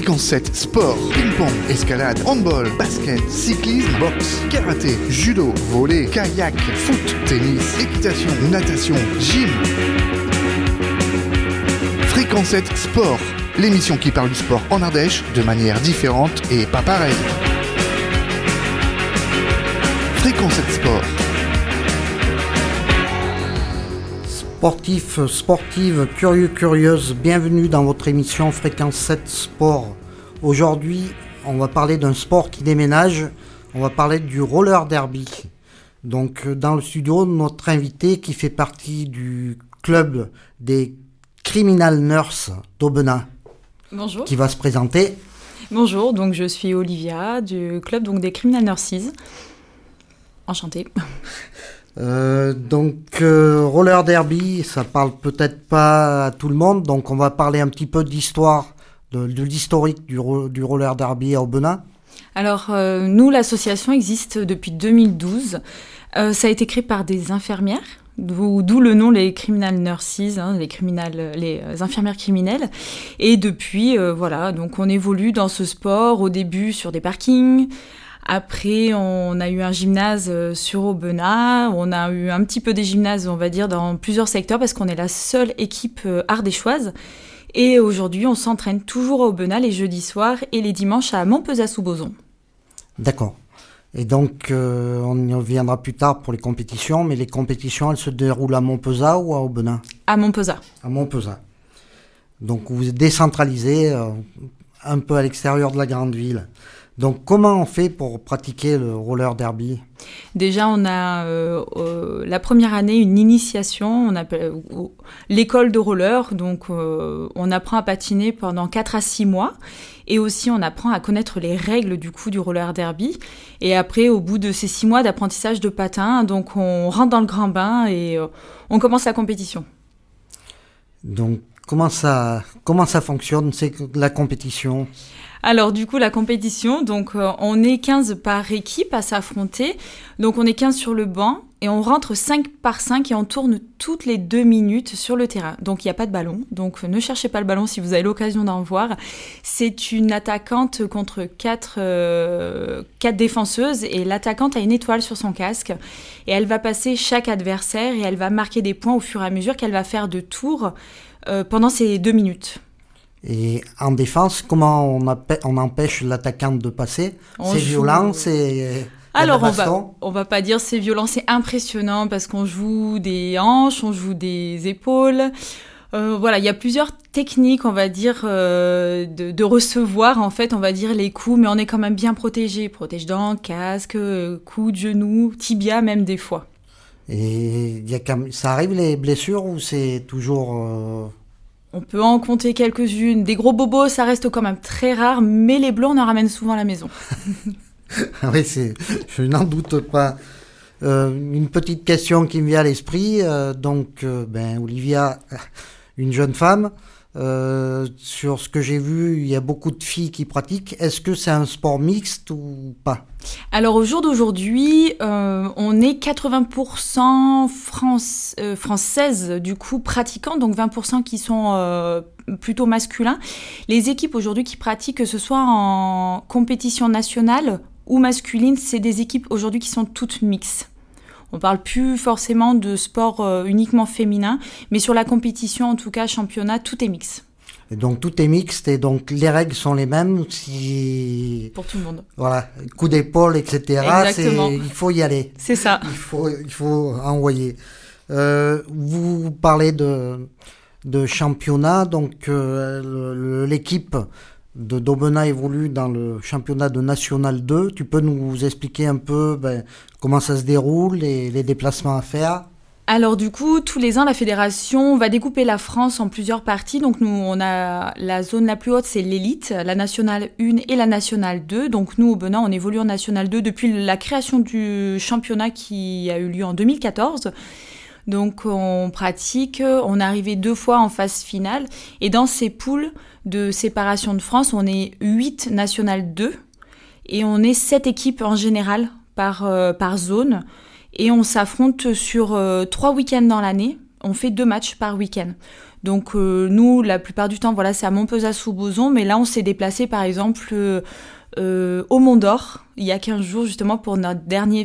Fréquence 7 sport, ping-pong, escalade, handball, basket, cyclisme, boxe, karaté, judo, volley, kayak, foot, tennis, équitation, natation, gym. Fréquence 7 sport, l'émission qui parle du sport en Ardèche de manière différente et pas pareille. Fréquence 7 sport. Sportifs, sportives, curieux, curieuses, bienvenue dans votre émission Fréquence 7 Sport. Aujourd'hui, on va parler d'un sport qui déménage, on va parler du roller derby. Donc dans le studio, notre invité qui fait partie du club des Criminal Nurses d'Aubenas. Bonjour. Qui va se présenter. Bonjour, donc je suis Olivia du club donc, des Criminal Nurses. Enchantée. Roller derby, ça parle peut-être pas à tout le monde, donc on va parler un petit peu d'histoire, de l'historique du roller derby à Aubenas. Alors nous, l'association existe depuis 2012. Ça a été créé par des infirmières, d'où le nom les Criminal Nurses, les infirmières criminelles. Et depuis, donc on évolue dans ce sport, au début sur des parkings. Après, on a eu un gymnase sur Aubenas, on a eu un petit peu des gymnases, on va dire, dans plusieurs secteurs, parce qu'on est la seule équipe ardéchoise. Et aujourd'hui, on s'entraîne toujours à Aubenas les jeudis soirs et les dimanches à Montpezat-sous-Bozon. D'accord. Et donc, on y reviendra plus tard pour les compétitions, mais les compétitions, elles se déroulent à Montpezat ou à Aubenas ? À Montpezat. À Montpezat. Donc, vous êtes décentralisé, un peu à l'extérieur de la grande ville. Donc, comment on fait pour pratiquer le roller derby ? Déjà, on a la première année une initiation, on appelle l'école de roller. Donc, on apprend à patiner pendant 4 à 6 mois. Et aussi, on apprend à connaître les règles du coup du roller derby. Et après, au bout de ces 6 mois d'apprentissage de patin, donc on rentre dans le grand bain et on commence la compétition. Donc, comment ça fonctionne, c'est la compétition ? Alors du coup, la compétition, donc on est 15 par équipe à s'affronter. Donc on est 15 sur le banc et on rentre 5 par 5 et on tourne toutes les 2 minutes sur le terrain. Donc il n'y a pas de ballon, donc ne cherchez pas le ballon si vous avez l'occasion d'en voir. C'est une attaquante contre 4 défenseuses et l'attaquante a une étoile sur son casque. Et elle va passer chaque adversaire et elle va marquer des points au fur et à mesure qu'elle va faire de tours pendant ces 2 minutes. Et en défense, comment on empêche l'attaquante de passer ? C'est violent, c'est... Alors, on va pas dire c'est violent, c'est impressionnant parce qu'on joue des hanches, on joue des épaules. Il y a plusieurs techniques, on va dire, de recevoir, en fait, on va dire les coups, mais on est quand même bien protégé. Protège-dents, casque, coups de genoux, tibia même des fois. Et ça arrive les blessures ou c'est toujours... On peut en compter quelques-unes. Des gros bobos, ça reste quand même très rare, mais les bleus, on en ramène souvent à la maison. Oui, je n'en doute pas. Une petite question qui me vient à l'esprit. Olivia, une jeune femme, sur ce que j'ai vu, il y a beaucoup de filles qui pratiquent. Est-ce que c'est un sport mixte ou pas ? Alors au jour d'aujourd'hui, on est 80% françaises du coup pratiquantes, donc 20% qui sont plutôt masculins. Les équipes aujourd'hui qui pratiquent, que ce soit en compétition nationale ou masculine, c'est des équipes aujourd'hui qui sont toutes mixtes. On parle plus forcément de sport uniquement féminin, mais sur la compétition, en tout cas championnat, tout est mixte. Et donc tout est mixte et donc les règles sont les mêmes pour tout le monde. Voilà, coup d'épaule, etc. Exactement. Il faut y aller. C'est ça. Il faut envoyer. Vous parlez de championnat, donc l'équipe d'Aubenas évolue dans le championnat de National 2. Tu peux nous expliquer un peu comment ça se déroule et les déplacements à faire ? Alors du coup, tous les ans, la fédération va découper la France en plusieurs parties. Donc nous, on a la zone la plus haute, c'est l'élite, la nationale 1 et la nationale 2. Donc nous, Aubenas, on évolue en nationale 2 depuis la création du championnat qui a eu lieu en 2014. Donc on pratique, on est arrivé 2 fois en phase finale. Et dans ces poules de séparation de France, on est 8 nationales 2 et on est 7 équipes en général par zone. Et on s'affronte sur 3 week-ends dans l'année. on fait 2 matchs par week-end. Donc nous, la plupart du temps, voilà, c'est à Montpezat-sous-Bozon, mais là, on s'est déplacé, par exemple, au Mont d'Or, il y a 15 jours, justement, pour notre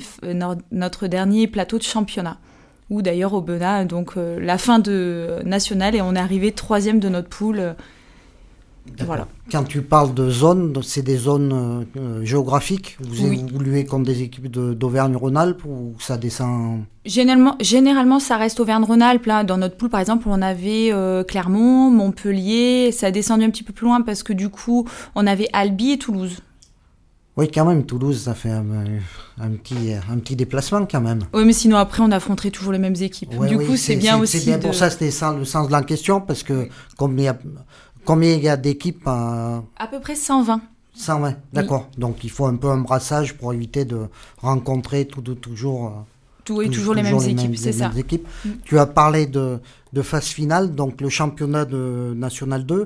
dernier plateau de championnat. Ou d'ailleurs, au Benat, donc la fin de nationale, et on est arrivé 3e de notre poule. Voilà. Quand tu parles de zones, c'est des zones géographiques. Vous évoluez contre des équipes d'Auvergne-Rhône-Alpes ou ça descend? Généralement, ça reste Auvergne-Rhône-Alpes. Là, dans notre poule, par exemple, on avait Clermont, Montpellier. Ça a descendu un petit peu plus loin parce que du coup, on avait Albi et Toulouse. Oui, quand même, Toulouse, ça fait un petit déplacement quand même. Oui, mais sinon, après, on affronterait toujours les mêmes équipes. Ouais, du coup, c'est bien aussi. C'est bien pour ça, c'était ça le sens de la question, parce que combien il y a d'équipes à peu près 120. 120, d'accord. Oui. Donc, il faut un peu un brassage pour éviter de rencontrer toujours les mêmes équipes, c'est ça. Tu as parlé de phase finale, donc le championnat de National 2,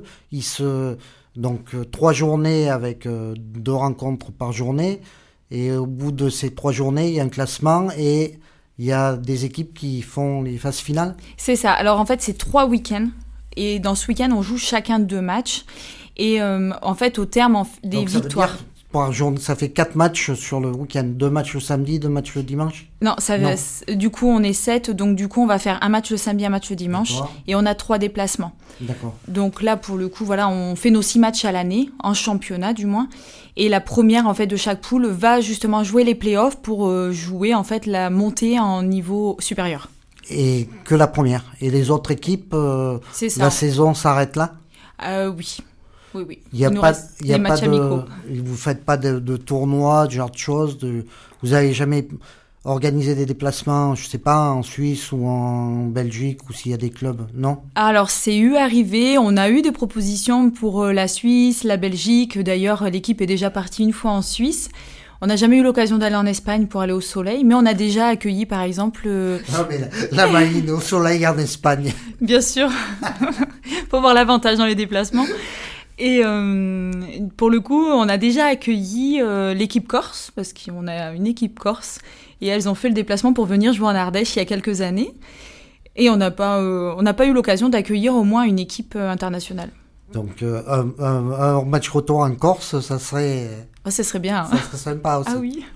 donc 3 journées avec 2 rencontres par journée, et au bout de ces 3 journées, il y a un classement et il y a des équipes qui font les phases finales. C'est ça. Alors en fait, c'est 3 week-ends, et dans ce week-end, on joue chacun 2 matchs, et en fait, au terme des donc, victoires. Par jour, ça fait 4 matchs sur le week-end, 2 matchs le samedi, 2 matchs le dimanche? Non, du coup on est 7, donc du coup on va faire un match le samedi, un match le dimanche, et on a 3 déplacements. D'accord. Donc là pour le coup, voilà, on fait nos 6 matchs à l'année, en championnat du moins, et la première en fait de chaque poule va justement jouer les playoffs pour jouer en fait la montée en niveau supérieur. Et que la première. Et les autres équipes, la saison s'arrête là? Oui. Oui. Il n'y a pas de, vous faites pas de tournois, ce genre de choses. Vous n'avez jamais organisé des déplacements, je sais pas, en Suisse ou en Belgique, ou s'il y a des clubs, non? Alors c'est arrivé. On a eu des propositions pour la Suisse, la Belgique. D'ailleurs, l'équipe est déjà partie une fois en Suisse. On n'a jamais eu l'occasion d'aller en Espagne pour aller au soleil, mais on a déjà accueilli, par exemple... Non, mais la Marine au soleil en Espagne. Bien sûr. Faut voir l'avantage dans les déplacements. Et pour le coup, on a déjà accueilli l'équipe corse, parce qu'on a une équipe corse, et elles ont fait le déplacement pour venir jouer en Ardèche il y a quelques années. Et on n'a pas eu l'occasion d'accueillir au moins une équipe internationale. Donc un match retour en Corse, ça serait... ça serait bien. Ça serait sympa aussi. Ah oui.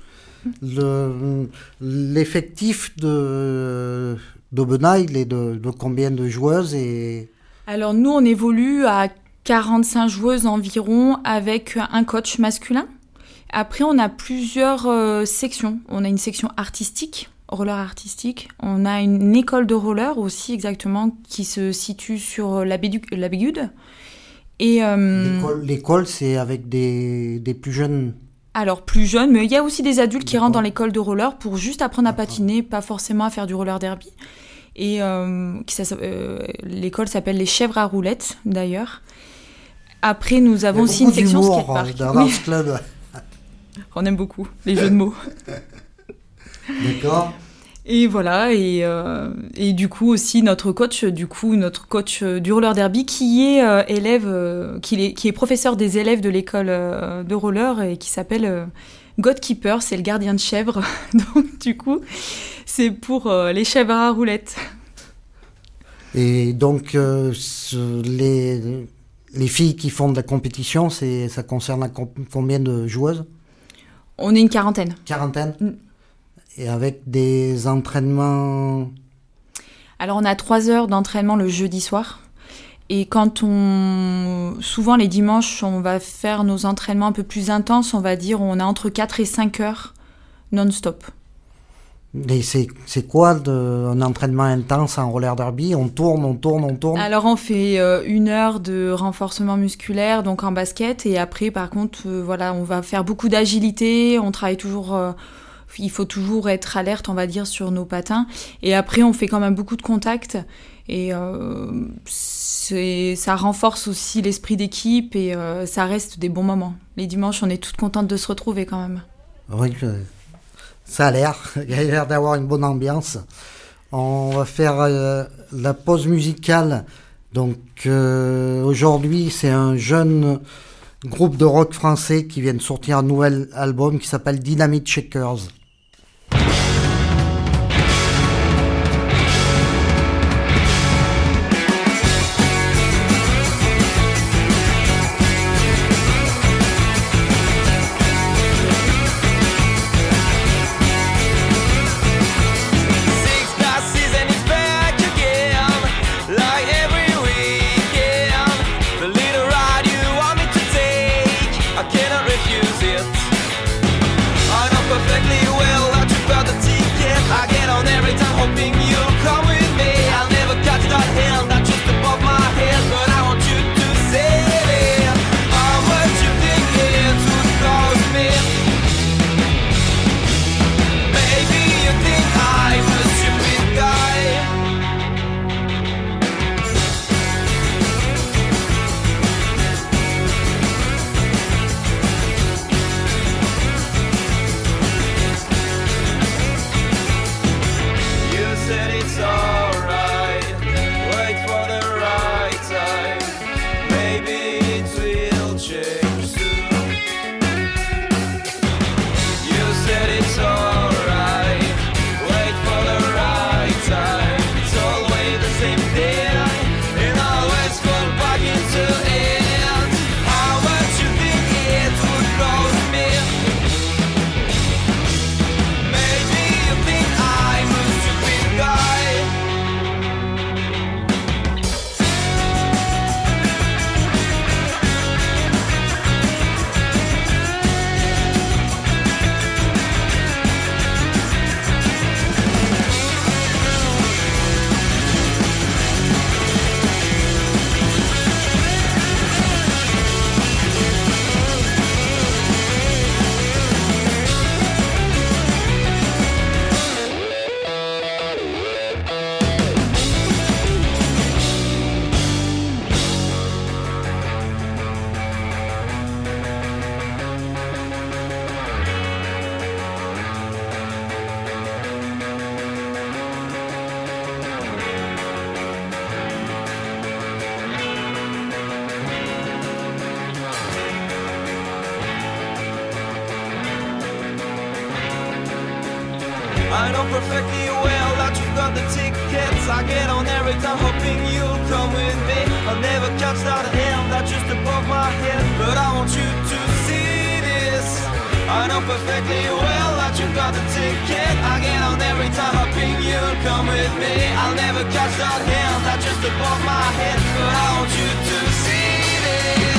L'effectif d'Aubenas, il est de combien de joueuses Alors nous, on évolue à 45 joueuses environ avec un coach masculin. Après, on a plusieurs sections. On a une section artistique, roller artistique. On a une école de roller aussi, exactement, qui se situe sur la Bégude. Et l'école, c'est avec des plus jeunes? Alors, plus jeunes, mais il y a aussi des adultes qui rentrent dans l'école de roller pour juste apprendre à patiner, pas forcément à faire du roller derby. Et l'école s'appelle les Chèvres à roulettes, d'ailleurs. Après, nous avons aussi une section skatepark. Dans ce club. On aime beaucoup les jeux de mots. D'accord. Et voilà, et du coup aussi notre coach du roller derby qui est qui est professeur des élèves de l'école de roller et qui s'appelle Godkeeper, c'est le gardien de chèvres. Donc du coup, c'est pour les chèvres à roulettes. Et donc les filles qui font de la compétition, ça concerne combien de joueuses? On est une quarantaine. Quarantaine? Et avec des entraînements? Alors on a 3 heures d'entraînement le jeudi soir. Et souvent les dimanches, on va faire nos entraînements un peu plus intenses, on va dire, on a entre 4 et 5 heures non-stop. Et c'est quoi un entraînement intense en roller derby? On tourne? Alors on fait 1 heure de renforcement musculaire, donc en basket. Et après, par contre, on va faire beaucoup d'agilité. On travaille toujours... il faut toujours être alerte, on va dire, sur nos patins. Et après, on fait quand même beaucoup de contacts. Et ça renforce aussi l'esprit d'équipe et ça reste des bons moments. Les dimanches, on est toutes contentes de se retrouver quand même. Oui, ça a l'air. Il y a l'air d'avoir une bonne ambiance. On va faire la pause musicale. Donc aujourd'hui, c'est un jeune groupe de rock français qui vient de sortir un nouvel album qui s'appelle Dynamite Shakers. I know perfectly well that you got the tickets. I get on every time hoping you'll come with me. I'll never catch that hand that's just above my head, but I want you to see this. I know perfectly well that you got the ticket. I get on every time hoping you'll come with me. I'll never catch that hand that's just above my head, but I want you to see this.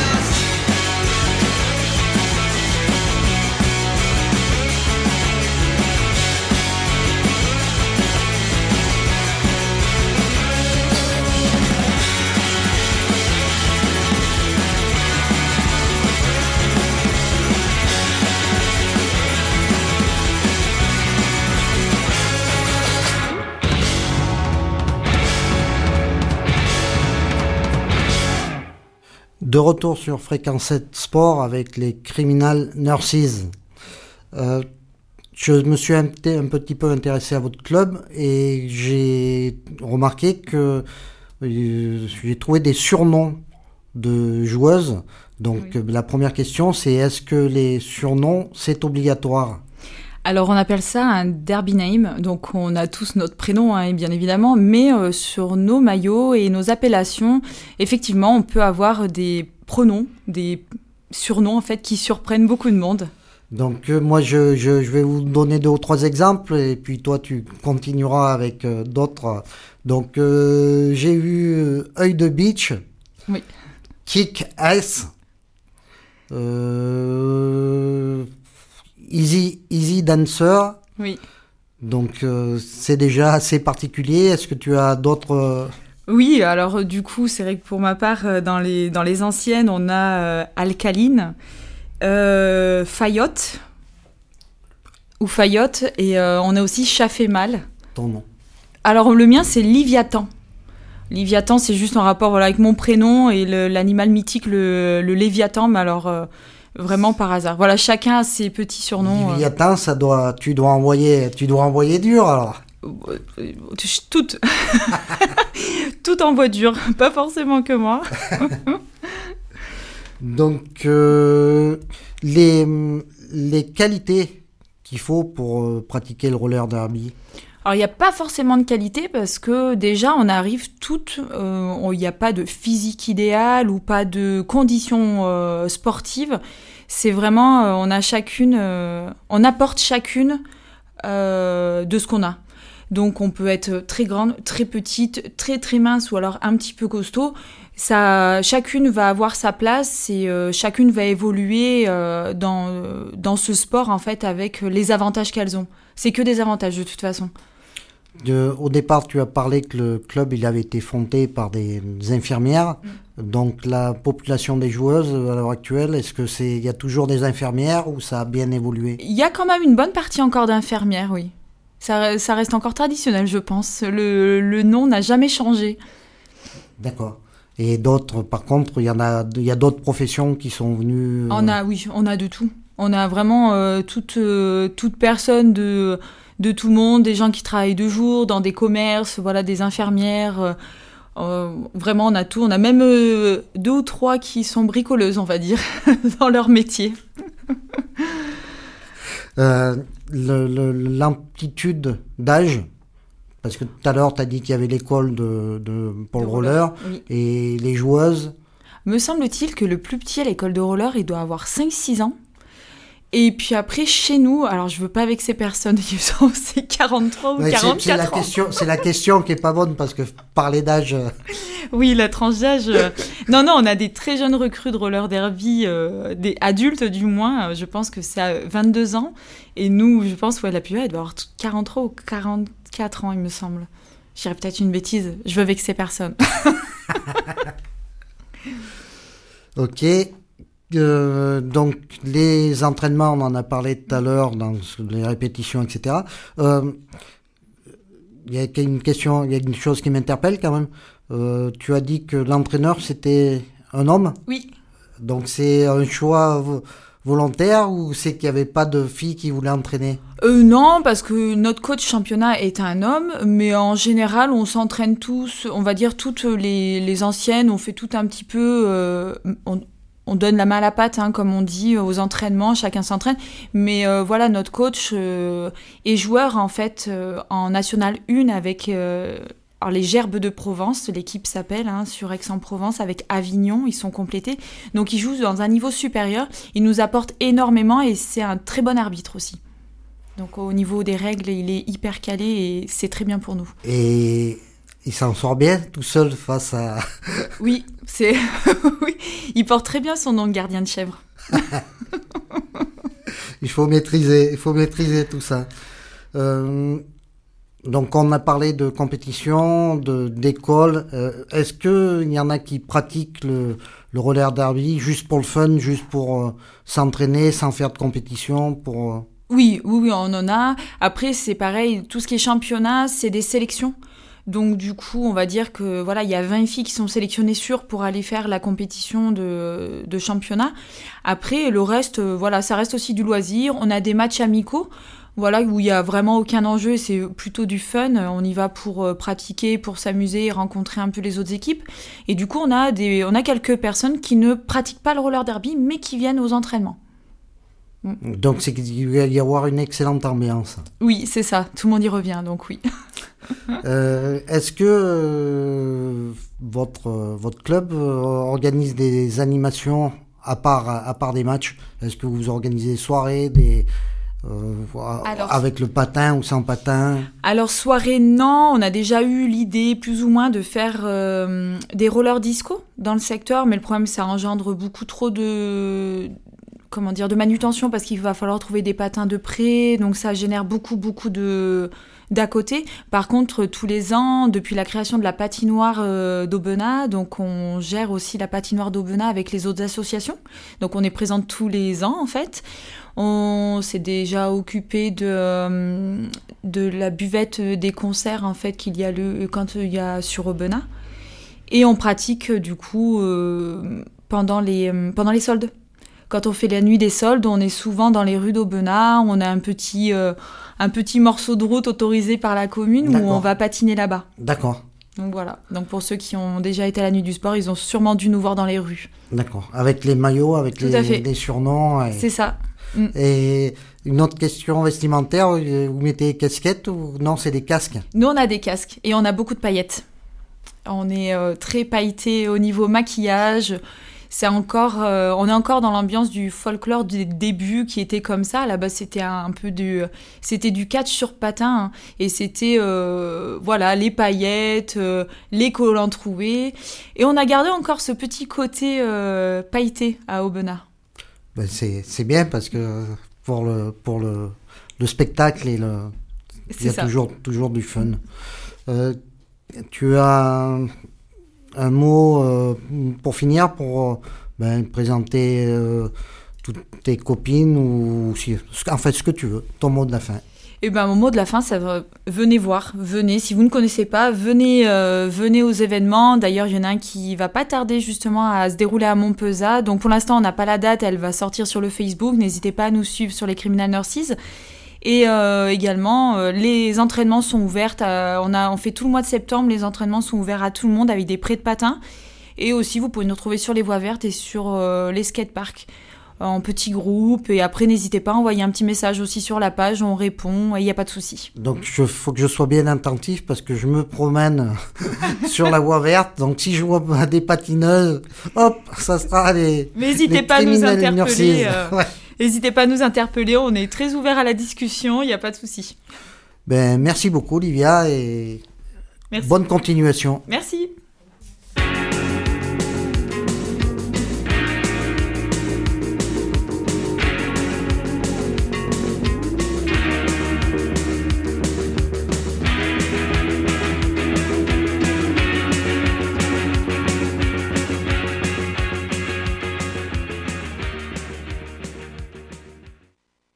De retour sur Fréquence 7 Sport avec les Criminal Nurses. Je me suis un petit peu intéressé à votre club et j'ai remarqué que j'ai trouvé des surnoms de joueuses. Donc oui. La première question, c'est est-ce que les surnoms, c'est obligatoire ? Alors on appelle ça un derby name, donc on a tous notre prénom hein, bien évidemment, mais sur nos maillots et nos appellations, effectivement on peut avoir des pronoms, des surnoms en fait qui surprennent beaucoup de monde. Donc moi je vais vous donner 2 ou 3 exemples et puis toi tu continueras avec d'autres. Donc j'ai eu Œil de Beach, oui. Kick Ass, Easy Dancer. Oui. Donc c'est déjà assez particulier. Est-ce que tu as d'autres Oui, alors du coup, c'est vrai que pour ma part, dans les anciennes, on a Alcaline, Fayotte, et on a aussi Chaffé Mal. Ton nom. Alors le mien, c'est Liviatan. Liviatan, c'est juste en rapport voilà, avec mon prénom et l'animal mythique, le Léviathan, mais alors... Vraiment par hasard. Voilà, chacun a ses petits surnoms. Léviathan, tu dois envoyer dur alors. Tout envoie dur, pas forcément que moi. Donc les qualités qu'il faut pour pratiquer le roller derby. Alors, il n'y a pas forcément de qualité parce que déjà, on arrive toutes... Il n'y a pas de physique idéal ou pas de conditions sportives. C'est vraiment... on apporte chacune de ce qu'on a. Donc, on peut être très grande, très petite, très très mince ou alors un petit peu costaud. Chacune va avoir sa place et chacune va évoluer dans ce sport, en fait, avec les avantages qu'elles ont. C'est que des avantages, de toute façon. Au départ, tu as parlé que le club il avait été fondé par des infirmières. Donc, la population des joueuses, à l'heure actuelle, est-ce qu'il y a toujours des infirmières ou ça a bien évolué ? Il y a quand même une bonne partie encore d'infirmières, oui. Ça reste encore traditionnel, je pense. Le nom n'a jamais changé. D'accord. Et d'autres, par contre, il y a d'autres professions qui sont venues... On a de tout. On a vraiment toute personne de tout le monde, des gens qui travaillent de jour, dans des commerces, voilà, des infirmières. Vraiment, on a tout. On a même 2 ou 3 qui sont bricoleuses, on va dire, dans leur métier. L'amplitude d'âge, parce que tout à l'heure, tu as dit qu'il y avait l'école pour le roller, oui. Et les joueuses. Me semble-t-il que le plus petit à l'école de roller, il doit avoir 5-6 ans. Et puis après, chez nous, alors je veux pas vexer personne, c'est 43 ou 44 ans. C'est la question qui est pas bonne, parce que parler d'âge... Oui, la tranche d'âge... Non, on a des très jeunes recrues de roller derby, des adultes du moins, je pense que c'est à 22 ans. Et nous, je pense, la plus jeune, elle doit avoir 43 ou 44 ans, il me semble. Je dirais peut-être une bêtise, je veux vexer personne. Ok. Donc les entraînements, on en a parlé tout à l'heure dans les répétitions, etc. Il y a une chose qui m'interpelle quand même. Tu as dit que l'entraîneur c'était un homme. Oui. Donc c'est un choix volontaire ou c'est qu'il n'y avait pas de filles qui voulaient entraîner ? Non, parce que notre coach championnat est un homme, mais en général on s'entraîne tous, on va dire toutes les anciennes, on fait tout un petit peu... on donne la main à la pâte, hein, comme on dit, aux entraînements, chacun s'entraîne. Mais voilà, notre coach est joueur en fait en National 1 avec alors les Gerbes de Provence, l'équipe s'appelle, hein, sur Aix-en-Provence, avec Avignon, ils sont complétés. Donc il joue dans un niveau supérieur, il nous apporte énormément et c'est un très bon arbitre aussi. Donc au niveau des règles, il est hyper calé et c'est très bien pour nous. Et il s'en sort bien tout seul face à... Oui, oui, il porte très bien son nom de gardien de chèvre. Il faut maîtriser tout ça. Donc on a parlé de compétition, d'école. Est-ce qu'il y en a qui pratiquent le roller derby juste pour le fun, juste pour s'entraîner sans faire de compétition pour... Oui, on en a. Après, c'est pareil, tout ce qui est championnat, c'est des sélections. Donc du coup, on va dire que voilà, il y a 20 filles qui sont sélectionnées sûres pour aller faire la compétition de championnat. Après, le reste, voilà, ça reste aussi du loisir. On a des matchs amicaux, voilà, où il y a vraiment aucun enjeu, c'est plutôt du fun. On y va pour pratiquer, pour s'amuser, rencontrer un peu les autres équipes. Et du coup, on a quelques personnes qui ne pratiquent pas le roller derby, mais qui viennent aux entraînements. Donc c'est qu'il va y avoir une excellente ambiance. Oui, c'est ça, tout le monde y revient, donc oui. Est-ce que votre club organise des animations à part des matchs? Est-ce que vous organisez des soirées, avec le patin ou sans patin? Alors soirée, non, on a déjà eu l'idée plus ou moins de faire des rollers disco dans le secteur, mais le problème ça engendre beaucoup trop de manutention parce qu'il va falloir trouver des patins de près, donc ça génère beaucoup d'à côté. Par contre, tous les ans, depuis la création de la patinoire d'Aubenas, donc on gère aussi la patinoire d'Aubenas avec les autres associations. Donc on est présente tous les ans en fait. On s'est déjà occupé de la buvette des concerts en fait qu'il y a quand il y a sur Aubenas. Et on pratique du coup pendant les soldes. Quand on fait la nuit des soldes, on est souvent dans les rues d'Aubenas, on a un petit morceau de route autorisé par la commune. D'accord. Où on va patiner là-bas. D'accord. Donc voilà. Donc pour ceux qui ont déjà été à la nuit du sport, ils ont sûrement dû nous voir dans les rues. D'accord. Avec les maillots, avec les surnoms. C'est ça. Et une autre question vestimentaire, vous mettez des casquettes ou non, c'est des casques? Nous, on a des casques et on a beaucoup de paillettes. On est très pailletés au niveau maquillage. On est encore dans l'ambiance du folklore du début qui était comme ça. Là-bas, c'était c'était du catch sur patin, hein, et c'était les paillettes, les collants troués, et on a gardé encore ce petit côté pailleté à Aubenas. Ben c'est bien parce que pour le spectacle il y a toujours du fun. Tu as un mot pour finir, pour présenter toutes tes copines ou en fait ce que tu veux, ton mot de la fin. Mon mot de la fin, ça va, venez voir, venez. Si vous ne connaissez pas, venez aux événements. D'ailleurs, il y en a un qui va pas tarder justement à se dérouler à Montpezat. Donc pour l'instant, on n'a pas la date, elle va sortir sur le Facebook. N'hésitez pas à nous suivre sur les Criminal Nurses. Et également, les entraînements sont ouverts. On fait tout le mois de septembre, les entraînements sont ouverts à tout le monde avec des prés de patins. Et aussi, vous pouvez nous retrouver sur les voies vertes et sur les skateparks en petits groupes. Et après, n'hésitez pas à envoyer un petit message aussi sur la page, on répond et il n'y a pas de souci. Donc, faut que je sois bien attentif parce que je me promène sur la voie verte. Donc, si je vois des patineuses, hop, ça sera les. Mais n'hésitez pas à nous interpeller. N'hésitez pas à nous interpeller, on est très ouverts à la discussion, il n'y a pas de souci. Merci beaucoup Olivia et merci. Bonne continuation. Merci.